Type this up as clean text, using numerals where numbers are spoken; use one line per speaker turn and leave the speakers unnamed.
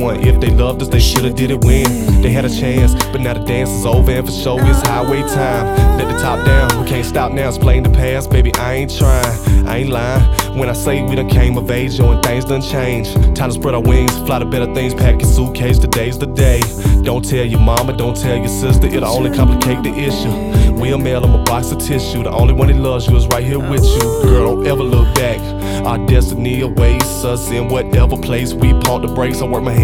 one. If they loved us, they should've did it when they had a chance. But now the dance is over and for sure it's highway time. Let the top down, we can't stop now, explain the past. Baby, I ain't trying, I ain't lying when I say we done came of age, yo, and things done changed. Time to spread our wings, fly to better things, pack your suitcase, today's the day. Don't tell your mama, don't tell your sister, it'll only complicate the issue. We'll mail them a box of tissue, the only one that loves you is right here with you. Girl, don't ever look back, our destiny awaits us in whatever place we pump the brakes. I work my hands